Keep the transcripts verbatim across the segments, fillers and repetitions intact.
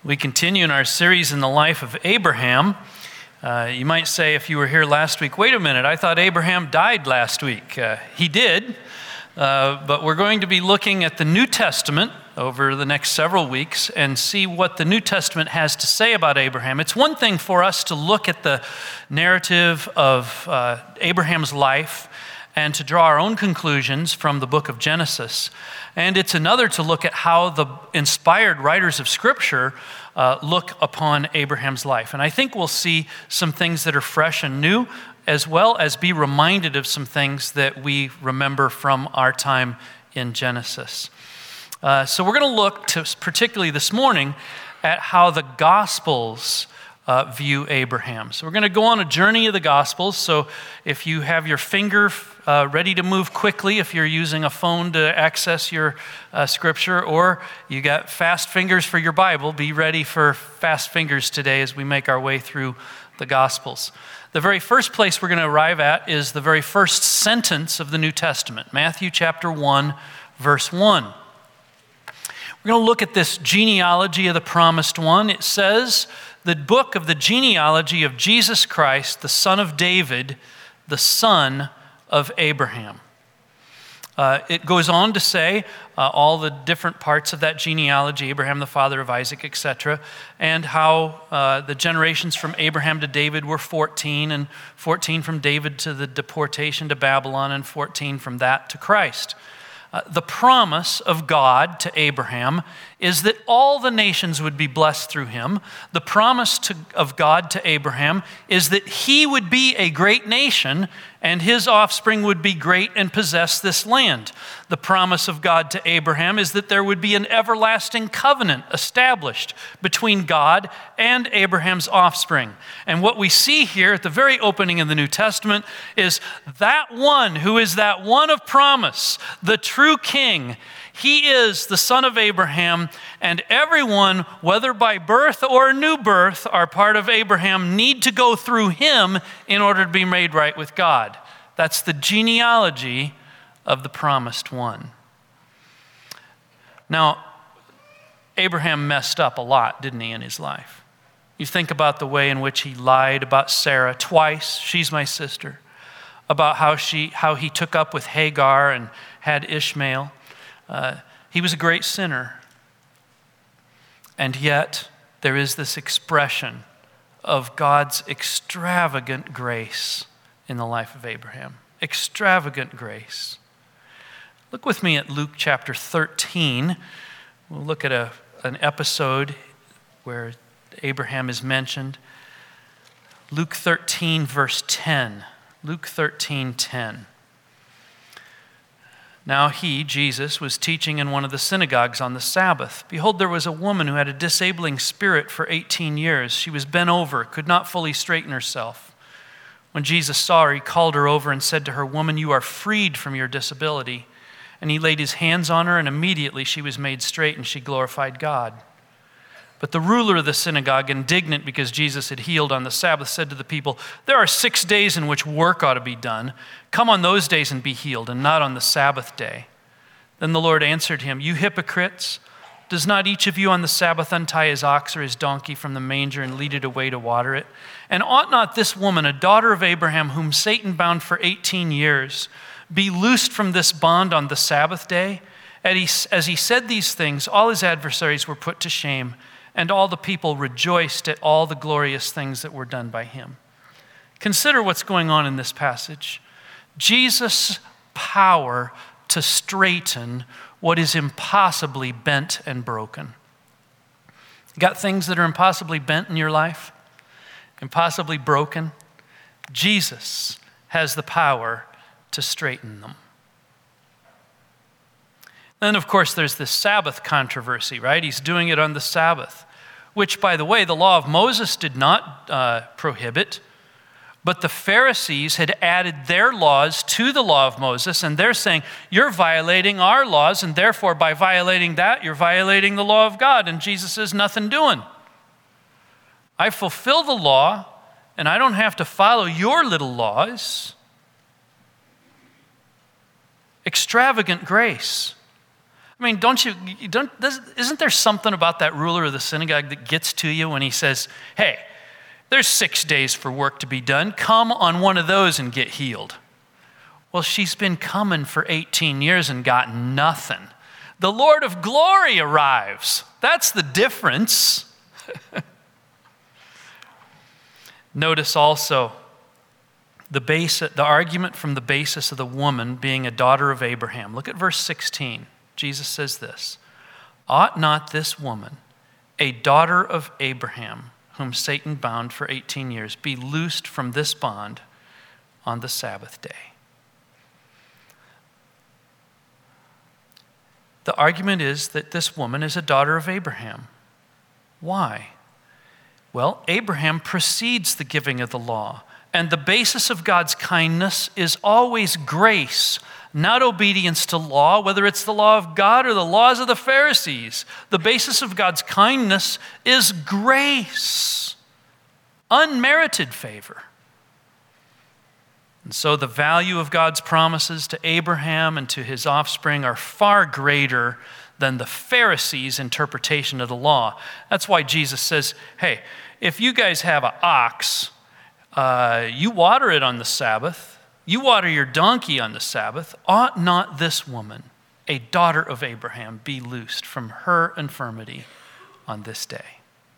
We continue in our series in the life of Abraham. Uh, you might say, if you were here last week, wait a minute, I thought Abraham died last week. Uh, he did, uh, but we're going to be looking at the New Testament over the next several weeks and see what the New Testament has to say about Abraham. It's one thing for us to look at the narrative of uh, Abraham's life and to draw our own conclusions from the book of Genesis. And it's another to look at how the inspired writers of Scripture uh, look upon Abraham's life. And I think we'll see some things that are fresh and new, as well as be reminded of some things that we remember from our time in Genesis. Uh, so we're going to look to, particularly this morning, at how the Gospels Uh, view Abraham. So we're going to go on a journey of the Gospels. So if you have your finger uh, ready to move quickly, if you're using a phone to access your uh, scripture, or you got fast fingers for your Bible, be ready for fast fingers today as we make our way through the Gospels. The very first place we're going to arrive at is the very first sentence of the New Testament, Matthew chapter one, verse one. We're going to look at this genealogy of the promised one. It says, the book of the genealogy of Jesus Christ, the son of David, the son of Abraham. Uh, it goes on to say uh, all the different parts of that genealogy, Abraham the father of Isaac, et cetera, and how uh, the generations from Abraham to David were fourteen, and fourteen from David to the deportation to Babylon, and fourteen from that to Christ. Uh, the promise of God to Abraham is that all the nations would be blessed through him. The promise to, of God to Abraham is that he would be a great nation and his offspring would be great and possess this land. The promise of God to Abraham is that there would be an everlasting covenant established between God and Abraham's offspring. And what we see here at the very opening of the New Testament is that one who is that one of promise, the true king. He is the son of Abraham, and everyone, whether by birth or new birth, are part of Abraham, need to go through him in order to be made right with God. That's the genealogy of the promised one. Now, Abraham messed up a lot, didn't he, in his life? You think about the way in which he lied about Sarah twice, she's my sister, about how she, how he took up with Hagar and had Ishmael. Uh, he was a great sinner. And yet, there is this expression of God's extravagant grace in the life of Abraham. Extravagant grace. Look with me at Luke chapter thirteen. We'll look at a, an episode where Abraham is mentioned. Luke thirteen, verse ten. Luke thirteen, ten. Now he, Jesus, was teaching in one of the synagogues on the Sabbath. Behold, there was a woman who had a disabling spirit for eighteen years. She was bent over, could not fully straighten herself. When Jesus saw her, he called her over and said to her, "Woman, you are freed from your disability." And he laid his hands on her, and immediately she was made straight, and she glorified God. But the ruler of the synagogue, indignant because Jesus had healed on the Sabbath, said to the people, "There are six days in which work ought to be done. Come on those days and be healed, and not on the Sabbath day." Then the Lord answered him, "You hypocrites, does not each of you on the Sabbath untie his ox or his donkey from the manger and lead it away to water it? And ought not this woman, a daughter of Abraham, whom Satan bound for eighteen years, be loosed from this bond on the Sabbath day?" As he said these things, all his adversaries were put to shame, and all the people rejoiced at all the glorious things that were done by him. Consider what's going on in this passage. Jesus' power to straighten what is impossibly bent and broken. You got things that are impossibly bent in your life? Impossibly broken? Jesus has the power to straighten them. Then, of course, there's this Sabbath controversy, right? He's doing it on the Sabbath, which, by the way, the law of Moses did not uh, prohibit, but the Pharisees had added their laws to the law of Moses, and they're saying, you're violating our laws, and therefore, by violating that, you're violating the law of God. And Jesus says, nothing doing. I fulfill the law, and I don't have to follow your little laws. Extravagant grace. I mean, don't you, you don't, isn't there something about that ruler of the synagogue that gets to you when he says, hey, there's six days for work to be done. Come on one of those and get healed. Well, she's been coming for eighteen years and got nothing. The Lord of glory arrives. That's the difference. Notice also the base, the argument from the basis of the woman being a daughter of Abraham. Look at verse sixteen. Jesus says this, ought not this woman, a daughter of Abraham, whom Satan bound for eighteen years, be loosed from this bond on the Sabbath day? The argument is that this woman is a daughter of Abraham. Why? Well, Abraham precedes the giving of the law, and the basis of God's kindness is always grace, not obedience to law, whether it's the law of God or the laws of the Pharisees. The basis of God's kindness is grace, unmerited favor. And so the value of God's promises to Abraham and to his offspring are far greater than the Pharisees' interpretation of the law. That's why Jesus says, hey, if you guys have an ox, uh, you water it on the Sabbath, you water your donkey on the Sabbath, ought not this woman, a daughter of Abraham, be loosed from her infirmity on this day?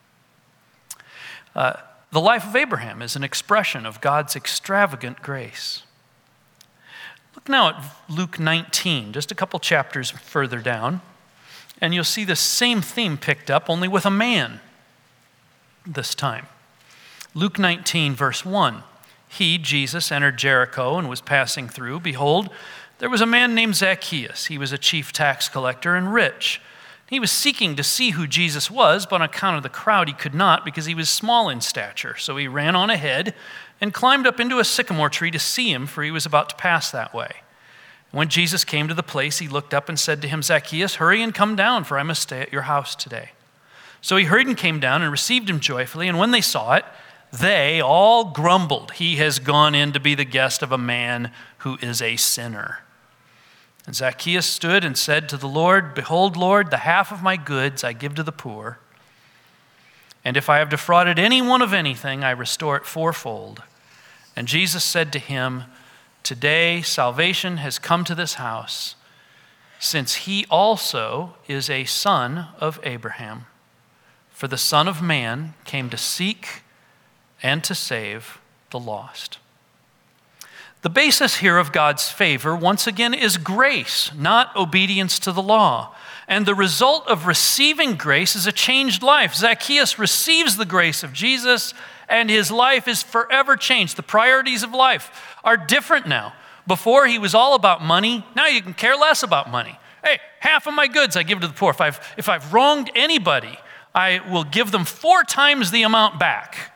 Uh, the life of Abraham is an expression of God's extravagant grace. Look now at Luke nineteen, just a couple chapters further down, and you'll see the same theme picked up, only with a man this time. Luke nineteen, verse one. He, Jesus, entered Jericho and was passing through. Behold, there was a man named Zacchaeus. He was a chief tax collector and rich. He was seeking to see who Jesus was, but on account of the crowd he could not, because he was small in stature. So he ran on ahead and climbed up into a sycamore tree to see him, for he was about to pass that way. When Jesus came to the place, he looked up and said to him, Zacchaeus, hurry and come down, for I must stay at your house today. So he hurried and came down and received him joyfully, and when they saw it, they all grumbled. He has gone in to be the guest of a man who is a sinner. And Zacchaeus stood and said to the Lord, Behold, Lord, the half of my goods I give to the poor. And if I have defrauded anyone of anything, I restore it fourfold. And Jesus said to him, Today salvation has come to this house, since he also is a son of Abraham. For the Son of Man came to seek and to save the lost. The basis here of God's favor, once again, is grace, not obedience to the law. And the result of receiving grace is a changed life. Zacchaeus receives the grace of Jesus, and his life is forever changed. The priorities of life are different now. Before, he was all about money. Now you can care less about money. Hey, half of my goods I give to the poor. If I've, if I've wronged anybody, I will give them four times the amount back.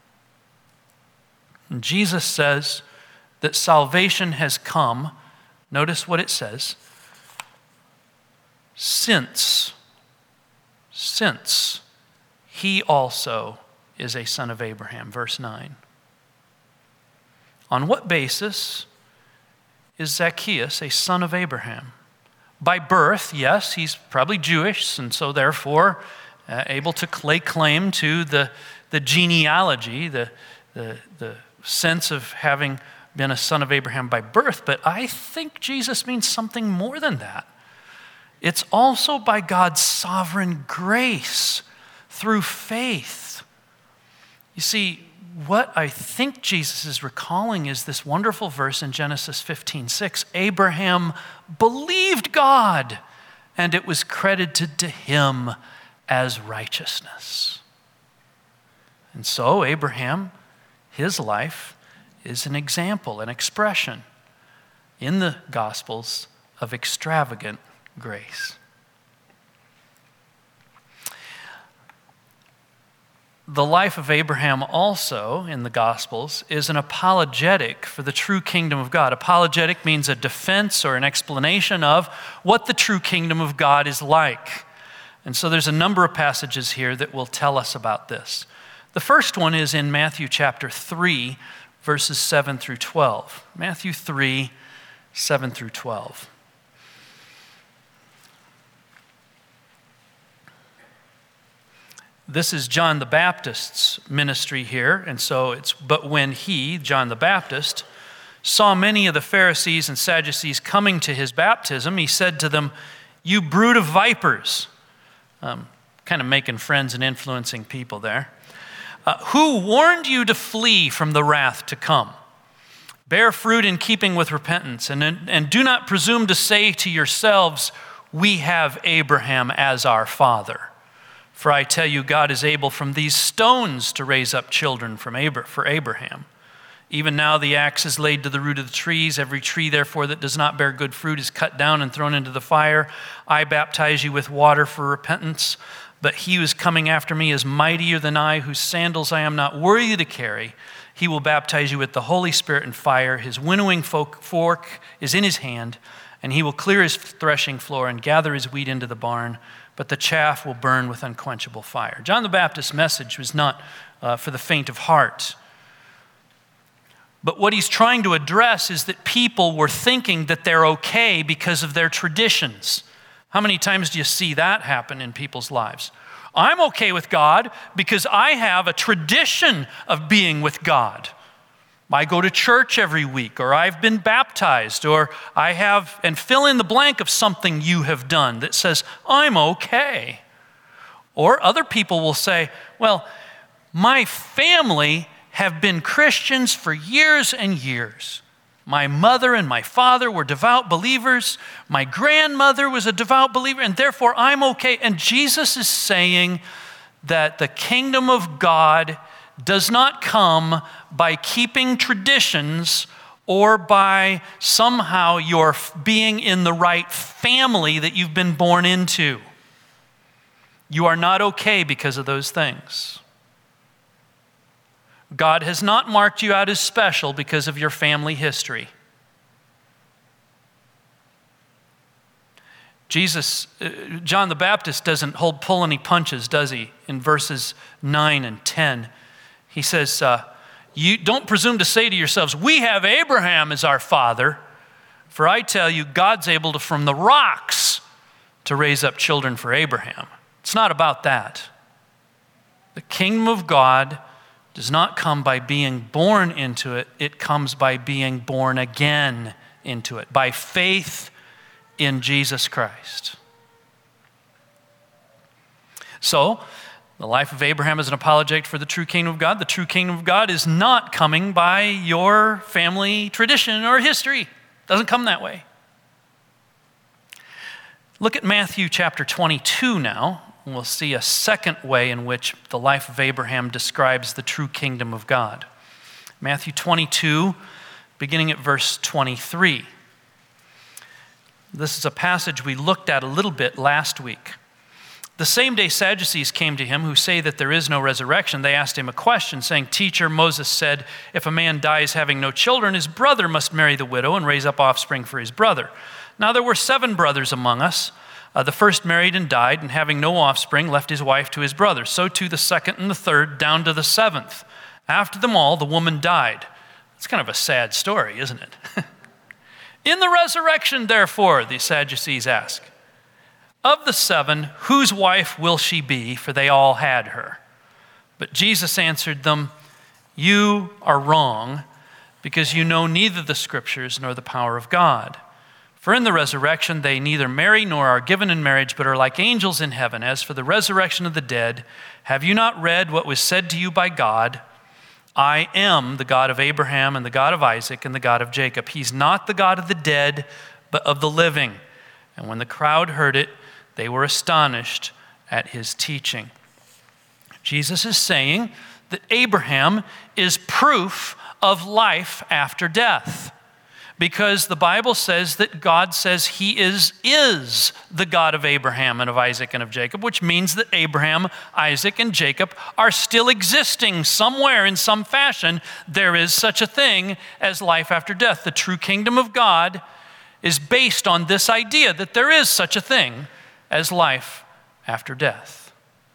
And Jesus says that salvation has come. Notice what it says. Since, since he also is a son of Abraham. Verse nine. On what basis is Zacchaeus a son of Abraham? By birth, yes, he's probably Jewish, and so therefore uh, able to lay claim to the, the genealogy, the, the, the sense of having been a son of Abraham by birth, but I think Jesus means something more than that. It's also by God's sovereign grace through faith. You see, what I think Jesus is recalling is this wonderful verse in Genesis fifteen six. Abraham believed God, and it was credited to him as righteousness. And so Abraham, his life is an example, an expression in the Gospels of extravagant grace. The life of Abraham also in the Gospels is an apologetic for the true kingdom of God. Apologetic means a defense or an explanation of what the true kingdom of God is like. And so there's a number of passages here that will tell us about this. The first one is in Matthew chapter three, verses seven through twelve. Matthew three, seven through twelve. this is John the Baptist's ministry here, and so it's, but when he, John the Baptist, saw many of the Pharisees and Sadducees coming to his baptism, he said to them, "You brood of vipers," um, kind of making friends and influencing people there, uh, "who warned you to flee from the wrath to come? Bear fruit in keeping with repentance, and, and do not presume to say to yourselves, 'We have Abraham as our father.' For I tell you, God is able from these stones to raise up children from Abra- for Abraham. Even now the axe is laid to the root of the trees. Every tree, therefore, that does not bear good fruit is cut down and thrown into the fire. I baptize you with water for repentance, but he who is coming after me is mightier than I, whose sandals I am not worthy to carry. He will baptize you with the Holy Spirit and fire. His winnowing fork is in his hand, and he will clear his threshing floor and gather his wheat into the barn, but the chaff will burn with unquenchable fire." John the Baptist's message was not uh, for the faint of heart. But what he's trying to address is that people were thinking that they're okay because of their traditions. How many times do you see that happen in people's lives? I'm okay with God because I have a tradition of being with God. I go to church every week, or I've been baptized, or I have, and fill in the blank of something you have done that says, I'm okay. Or other people will say, well, my family have been Christians for years and years. My mother and my father were devout believers. My grandmother was a devout believer, and therefore I'm okay. And Jesus is saying that the kingdom of God does not come by keeping traditions or by somehow your being in the right family that you've been born into. You are not okay because of those things. God has not marked you out as special because of your family history. Jesus, uh, John the Baptist doesn't hold pull any punches, does he? In verses nine and ten. He says, uh, you don't presume to say to yourselves, we have Abraham as our father. For I tell you, God's able to, from the rocks, to raise up children for Abraham. It's not about that. The kingdom of God does not come by being born into it. It comes by being born again into it, by faith in Jesus Christ. So, the life of Abraham is an apologetic for the true kingdom of God. The true kingdom of God is not coming by your family tradition or history. It doesn't come that way. Look at Matthew chapter twenty-two now. And we'll see a second way in which the life of Abraham describes the true kingdom of God. Matthew twenty-two, beginning at verse twenty-three. This is a passage we looked at a little bit last week. The same day Sadducees came to him who say that there is no resurrection. They asked him a question, saying, Teacher, Moses said, if a man dies having no children, his brother must marry the widow and raise up offspring for his brother. Now there were seven brothers among us. Uh, the first married and died, and having no offspring, left his wife to his brother. So too the second and the third, down to the seventh. After them all, the woman died. It's kind of a sad story, isn't it? In the resurrection, therefore, the Sadducees ask, of the seven, whose wife will she be? For they all had her. But Jesus answered them, you are wrong, because you know neither the Scriptures nor the power of God. For in the resurrection they neither marry nor are given in marriage, but are like angels in heaven. As for the resurrection of the dead, have you not read what was said to you by God? I am the God of Abraham and the God of Isaac and the God of Jacob. He's not the God of the dead, but of the living. And when the crowd heard it, they were astonished at his teaching. Jesus is saying that Abraham is proof of life after death, because the Bible says that God says he is, is the God of Abraham and of Isaac and of Jacob, which means that Abraham, Isaac, and Jacob are still existing somewhere in some fashion. There is such a thing as life after death. The true kingdom of God is based on this idea that there is such a thing as life after death.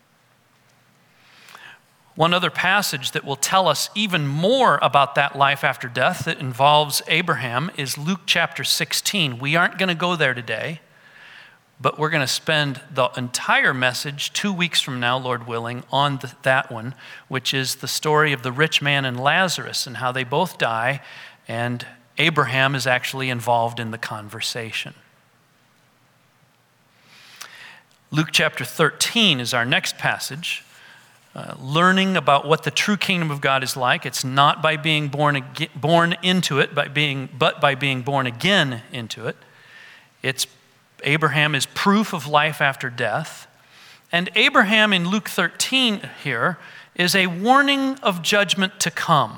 One other passage that will tell us even more about that life after death that involves Abraham is Luke chapter sixteen. We aren't going to go there today, But we're going to spend the entire message two weeks from now, Lord willing, on the, that one, which is the story of the rich man and Lazarus and how they both die, and Abraham is actually involved in the conversation. Luke chapter thirteen is our next passage, uh, learning about what the true kingdom of God is like. It's not by being born, ag- born into it, by being, but by being born again into it. It's Abraham is proof of life after death. And Abraham in Luke thirteen here is a warning of judgment to come.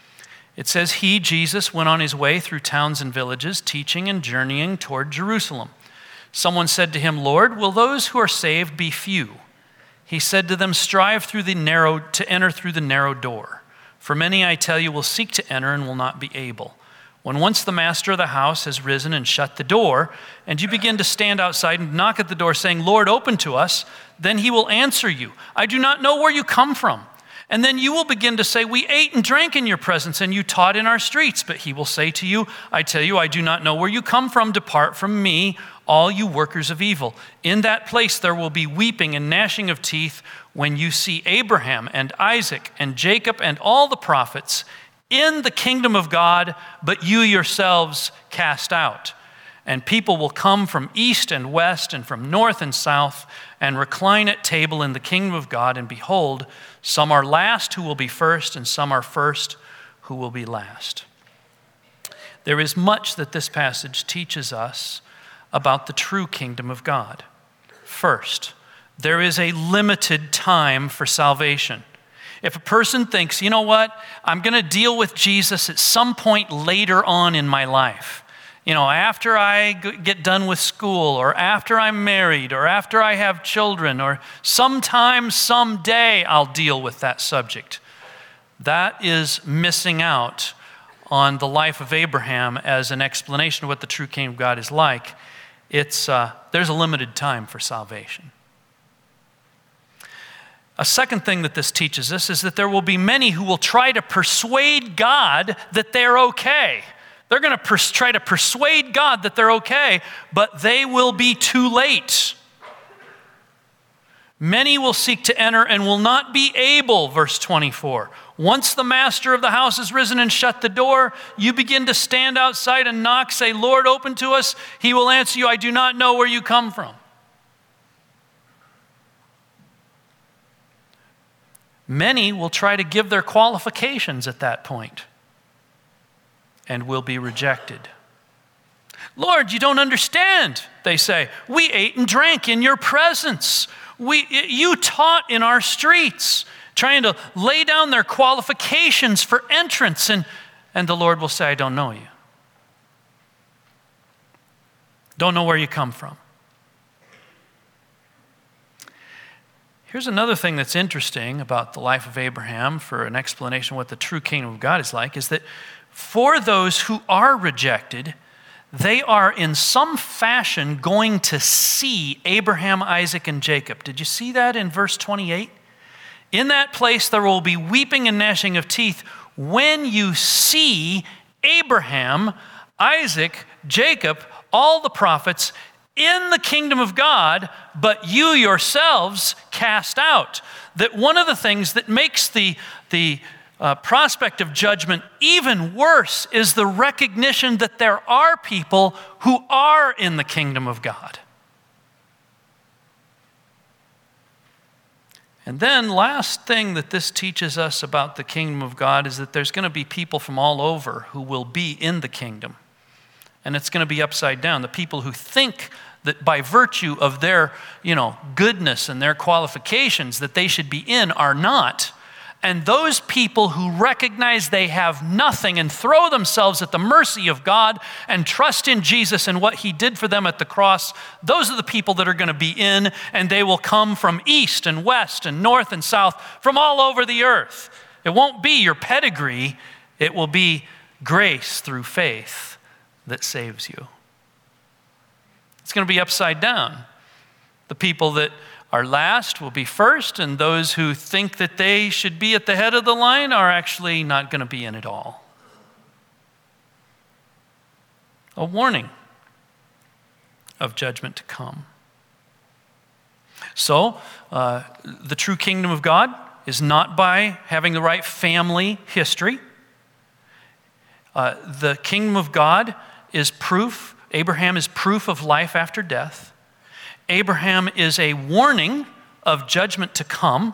It says, he, Jesus, went on his way through towns and villages, teaching and journeying toward Jerusalem. Someone said to him, Lord, will those who are saved be few? He said to them, strive through the narrow to enter through the narrow door. For many, I tell you, will seek to enter and will not be able. When once the master of the house has risen and shut the door, and you begin to stand outside and knock at the door saying, Lord, open to us, then he will answer you, I do not know where you come from. And then you will begin to say, we ate and drank in your presence, and you taught in our streets. But he will say to you, I tell you, I do not know where you come from. Depart from me, all you workers of evil. In that place there will be weeping and gnashing of teeth when you see Abraham and Isaac and Jacob and all the prophets in the kingdom of God, but you yourselves cast out. And people will come from east and west and from north and south and recline at table in the kingdom of God. And behold, some are last who will be first, and some are first who will be last. There is much that this passage teaches us about the true kingdom of God. First, there is a limited time for salvation. If a person thinks, you know what, I'm going to deal with Jesus at some point later on in my life, you know, after I get done with school, or after I'm married, or after I have children, or sometime, someday I'll deal with that subject. That is missing out on the life of Abraham as an explanation of what the true kingdom of God is like. It's, uh, there's a limited time for salvation. A second thing that this teaches us is that there will be many who will try to persuade God that they're okay. They're going to pers- try to persuade God that they're okay, but they will be too late. Many will seek to enter and will not be able, verse twenty-four. Once the master of the house has risen and shut the door, you begin to stand outside and knock, say, Lord, open to us. He will answer you, I do not know where you come from. Many will try to give their qualifications at that point and will be rejected. Lord, you don't understand, they say. We ate and drank in your presence. We, you taught in our streets, trying to lay down their qualifications for entrance. And, and the Lord will say, I don't know you. Don't know where you come from. Here's another thing that's interesting about the life of Abraham for an explanation of what the true kingdom of God is like, is that for those who are rejected, they are in some fashion going to see Abraham, Isaac, and Jacob. Did you see that in verse twenty-eight? In that place there will be weeping and gnashing of teeth when you see Abraham, Isaac, Jacob, all the prophets in the kingdom of God, but you yourselves cast out. That one of the things that makes the, the uh, prospect of judgment even worse is the recognition that there are people who are in the kingdom of God. And then last thing that this teaches us about the kingdom of God is that there's going to be people from all over who will be in the kingdom. And it's going to be upside down. The people who think that by virtue of their, you know, goodness and their qualifications that they should be in are not. And those people who recognize they have nothing and throw themselves at the mercy of God and trust in Jesus and what he did for them at the cross, those are the people that are going to be in, and they will come from east and west and north and south, from all over the earth. It won't be your pedigree. It will be grace through faith that saves you. It's going to be upside down. The people that are last will be first, and those who think that they should be at the head of the line are actually not going to be in at all. A warning of judgment to come. So, uh, the true kingdom of God is not by having the right family history. Uh, the kingdom of God is proof. Abraham is proof of life after death. Abraham is a warning of judgment to come.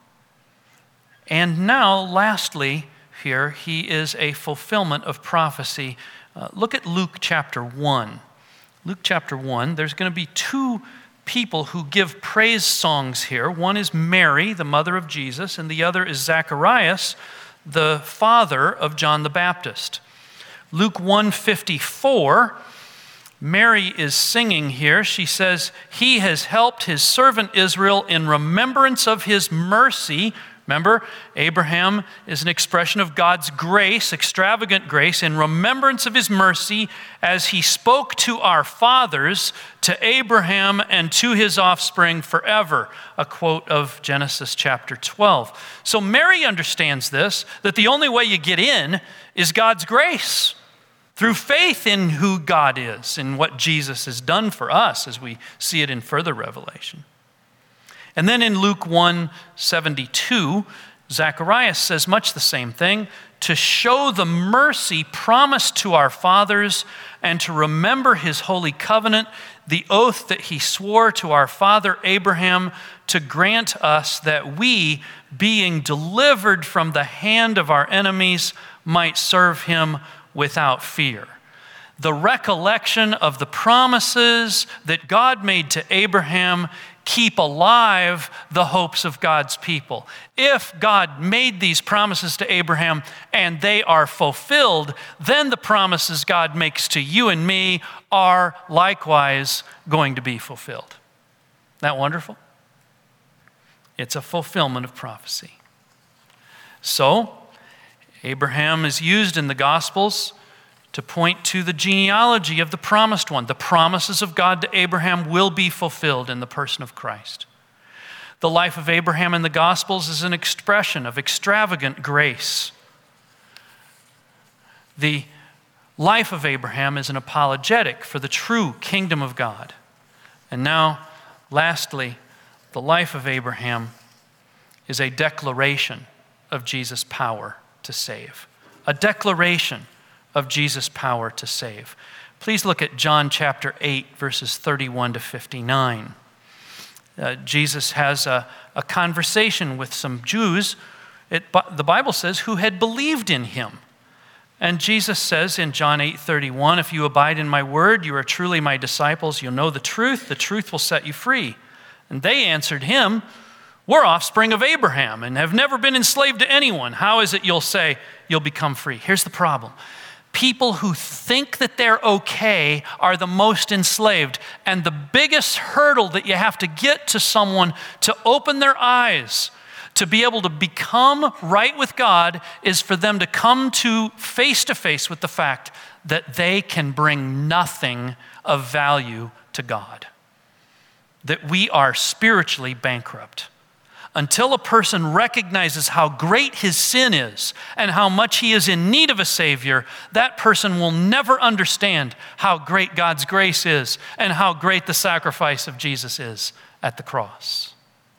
And now, lastly, here, he is a fulfillment of prophecy. Uh, look at Luke chapter one. Luke chapter one, there's going to be two people who give praise songs here. One is Mary, the mother of Jesus, and the other is Zacharias, the father of John the Baptist. Luke one fifty-four, Mary is singing here. She says, "He has helped his servant Israel in remembrance of his mercy." Remember, Abraham is an expression of God's grace, extravagant grace, in remembrance of his mercy as he spoke to our fathers, to Abraham and to his offspring forever. A quote of Genesis chapter twelve. So Mary understands this, that the only way you get in is God's grace, through faith in who God is and what Jesus has done for us, as we see it in further revelation. And then in Luke one seventy-two, Zacharias says much the same thing, to show the mercy promised to our fathers and to remember his holy covenant, the oath that he swore to our father Abraham, to grant us that we, being delivered from the hand of our enemies, might serve him without fear. The recollection of the promises that God made to Abraham keep alive the hopes of God's people. If God made these promises to Abraham and they are fulfilled, then the promises God makes to you and me are likewise going to be fulfilled. Isn't that wonderful? It's a fulfillment of prophecy. So, Abraham is used in the Gospels to point to the genealogy of the promised one. The promises of God to Abraham will be fulfilled in the person of Christ. The life of Abraham in the Gospels is an expression of extravagant grace. The life of Abraham is an apologetic for the true kingdom of God. And now, lastly, the life of Abraham is a declaration of Jesus' power to save. A declaration of Jesus' power to save. Please look at John chapter eight, verses thirty-one to fifty-nine. Uh, Jesus has a, a conversation with some Jews, it, the Bible says, who had believed in him. And Jesus says in John eight thirty-one, "If you abide in my word, you are truly my disciples. You'll know the truth. The truth will set you free." And they answered him, "We're offspring of Abraham and have never been enslaved to anyone. How is it you'll say you'll become free?" Here's the problem. People who think that they're okay are the most enslaved. And the biggest hurdle that you have to get to someone to open their eyes, to be able to become right with God, is for them to come to face to face with the fact that they can bring nothing of value to God. That we are spiritually bankrupt. Until a person recognizes how great his sin is and how much he is in need of a Savior, that person will never understand how great God's grace is and how great the sacrifice of Jesus is at the cross.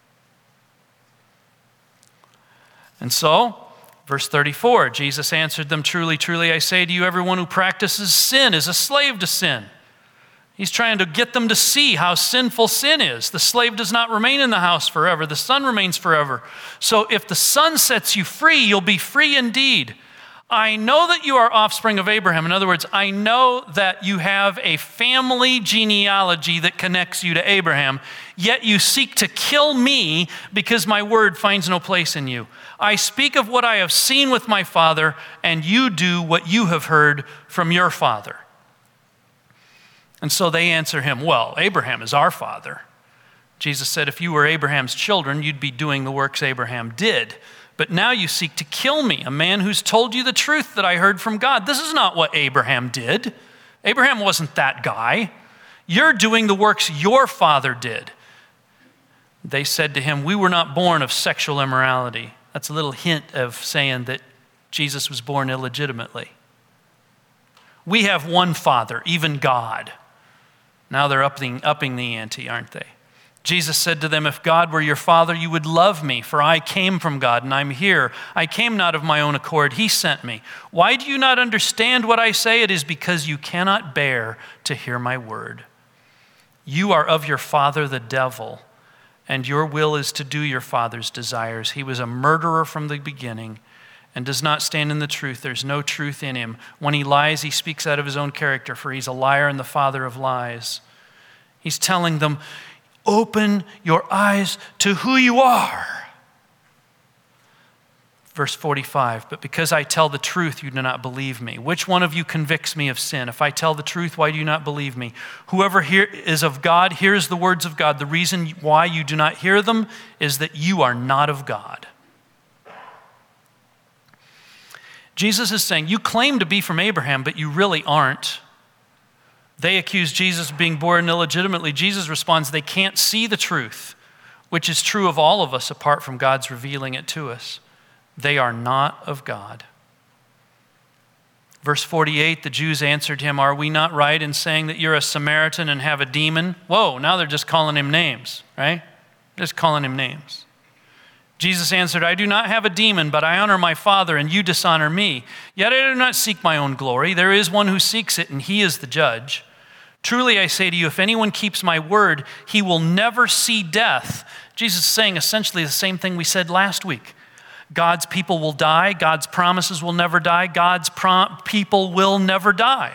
And so, verse thirty-four, Jesus answered them, "Truly, truly, I say to you, everyone who practices sin is a slave to sin." He's trying to get them to see how sinful sin is. The slave does not remain in the house forever. The son remains forever. So if the son sets you free, you'll be free indeed. I know that you are offspring of Abraham. In other words, I know that you have a family genealogy that connects you to Abraham, yet you seek to kill me because my word finds no place in you. I speak of what I have seen with my father, and you do what you have heard from your father. And so they answer him, "Well, Abraham is our father." Jesus said, "If you were Abraham's children, you'd be doing the works Abraham did. But now you seek to kill me, a man who's told you the truth that I heard from God. This is not what Abraham did. Abraham wasn't that guy. You're doing the works your father did." They said to him, "We were not born of sexual immorality." That's a little hint of saying that Jesus was born illegitimately. "We have one Father, even God." Now they're upping, upping the ante, aren't they? Jesus said to them, if God were your Father, you would love me, for I came from God and I'm here. I came not of my own accord. He sent me. Why do you not understand what I say? It is because you cannot bear to hear my word. You are of your father, the devil, and your will is to do your father's desires. He was a murderer from the beginning and does not stand in the truth. There's no truth in him. When he lies, he speaks out of his own character, for he's a liar and the father of lies. He's telling them, open your eyes to who you are. Verse forty-five, but because I tell the truth, you do not believe me. Which one of you convicts me of sin? If I tell the truth, why do you not believe me? Whoever hear, is of God hears the words of God. The reason why you do not hear them is that you are not of God. Jesus is saying, you claim to be from Abraham, but you really aren't. They accuse Jesus of being born illegitimately. Jesus responds, they can't see the truth, which is true of all of us apart from God's revealing it to us. They are not of God. Verse forty-eight, the Jews answered him, are we not right in saying that you're a Samaritan and have a demon? Whoa, now they're just calling him names, right? Just calling him names. Jesus answered, I do not have a demon, but I honor my Father, and you dishonor me. Yet I do not seek my own glory. There is one who seeks it, and he is the judge. Truly I say to you, if anyone keeps my word, he will never see death. Jesus is saying essentially the same thing we said last week. God's people will die. God's promises will never die. God's prom- people will never die.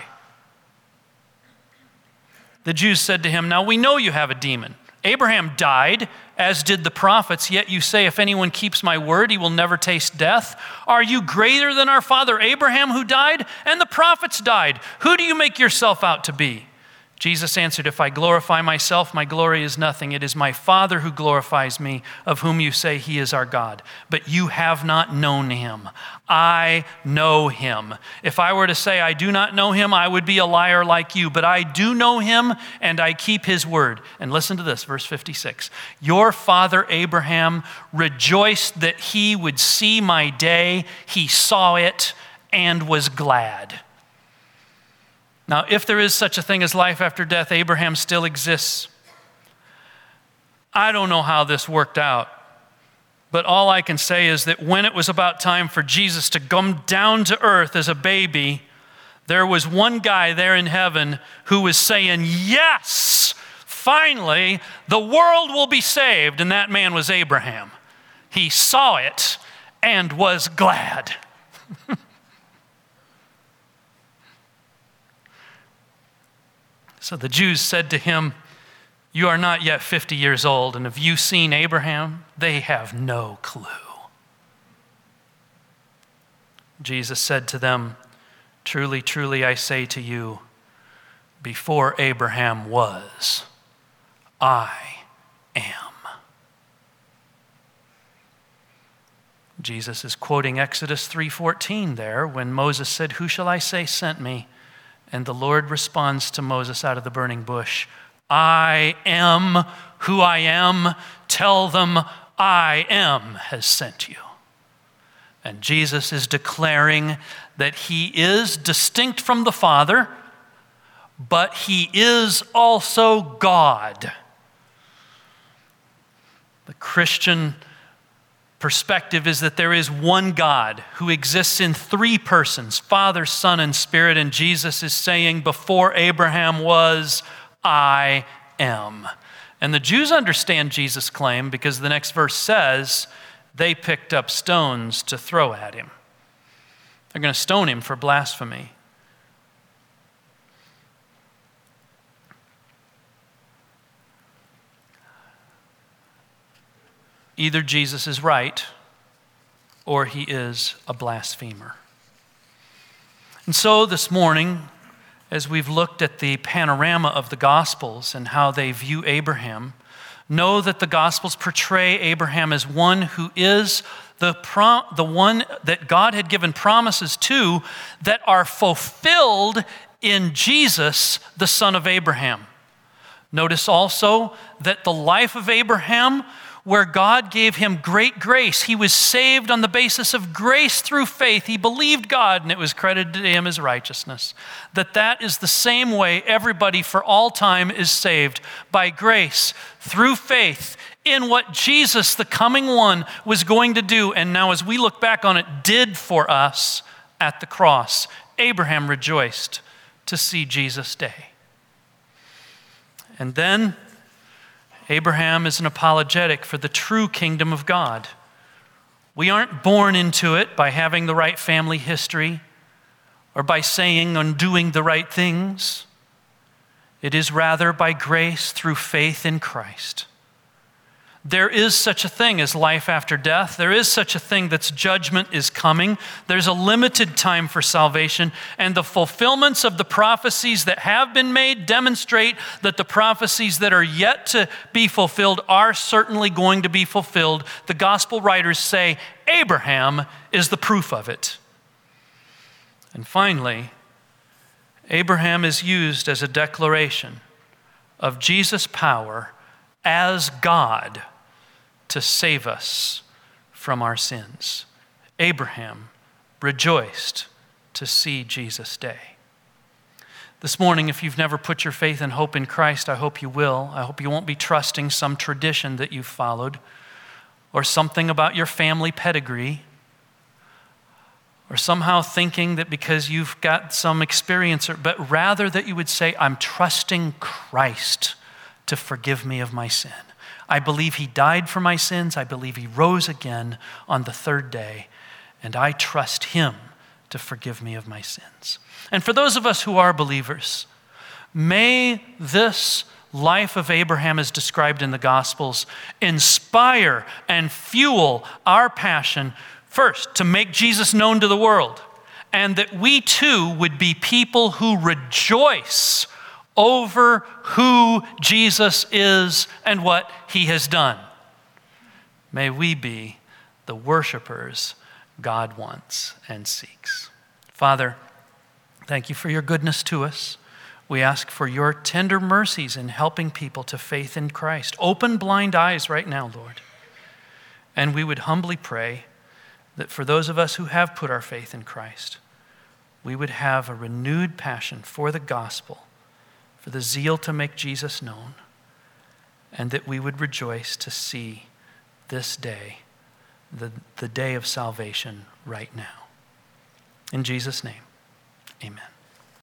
The Jews said to him, now we know you have a demon. Abraham died, as did the prophets, yet you say, if anyone keeps my word, he will never taste death. Are you greater than our father Abraham who died? And the prophets died. Who do you make yourself out to be? Jesus answered, if I glorify myself, my glory is nothing. It is my Father who glorifies me, of whom you say he is our God. But you have not known him. I know him. If I were to say I do not know him, I would be a liar like you. But I do know him, and I keep his word. And listen to this, verse fifty-six. Your father Abraham rejoiced that he would see my day. He saw it and was glad. Now, if there is such a thing as life after death, Abraham still exists. I don't know how this worked out, but all I can say is that when it was about time for Jesus to come down to earth as a baby, there was one guy there in heaven who was saying, yes, finally, the world will be saved. And that man was Abraham. He saw it and was glad. So the Jews said to him, you are not yet fifty years old, and have you seen Abraham? They have no clue. Jesus said to them, truly, truly, I say to you, before Abraham was, I am. Jesus is quoting Exodus three fourteen there when Moses said, who shall I say sent me? And the Lord responds to Moses out of the burning bush, I am who I am. Tell them I am has sent you. And Jesus is declaring that he is distinct from the Father, but he is also God. The Christian perspective is that there is one God who exists in three persons, Father, Son, and Spirit, and Jesus is saying, before Abraham was, I am. And the Jews understand Jesus' claim because the next verse says they picked up stones to throw at him. They're going to stone him for blasphemy. Either Jesus is right or he is a blasphemer. And so this morning, as we've looked at the panorama of the Gospels and how they view Abraham, know that the Gospels portray Abraham as one who is the, prom- the one that God had given promises to that are fulfilled in Jesus, the son of Abraham. Notice also that the life of Abraham where God gave him great grace. He was saved on the basis of grace through faith. He believed God and it was credited to him as righteousness. That that is the same way everybody for all time is saved, by grace through faith in what Jesus, the coming one, was going to do, and now as we look back on it, did for us at the cross. Abraham rejoiced to see Jesus' day. And then Abraham is an apologetic for the true kingdom of God. We aren't born into it by having the right family history or by saying and doing the right things. It is rather by grace through faith in Christ. There is such a thing as life after death. There is such a thing that's judgment is coming. There's a limited time for salvation, and the fulfillments of the prophecies that have been made demonstrate that the prophecies that are yet to be fulfilled are certainly going to be fulfilled. The gospel writers say Abraham is the proof of it. And finally, Abraham is used as a declaration of Jesus' power as God to save us from our sins. Abraham rejoiced to see Jesus' day. This morning, if you've never put your faith and hope in Christ, I hope you will. I hope you won't be trusting some tradition that you've followed or something about your family pedigree, or somehow thinking that because you've got some experience, or, but rather that you would say, I'm trusting Christ to forgive me of my sin. I believe he died for my sins. I believe he rose again on the third day, and I trust him to forgive me of my sins. And for those of us who are believers, may this life of Abraham as described in the Gospels inspire and fuel our passion, first, to make Jesus known to the world, and that we too would be people who rejoice over who Jesus is and what he has done. May we be the worshipers God wants and seeks. Father, thank you for your goodness to us. We ask for your tender mercies in helping people to faith in Christ. Open blind eyes right now, Lord. And we would humbly pray that for those of us who have put our faith in Christ, we would have a renewed passion for the gospel, for the zeal to make Jesus known, and that we would rejoice to see this day, the, the day of salvation right now. In Jesus' name, amen.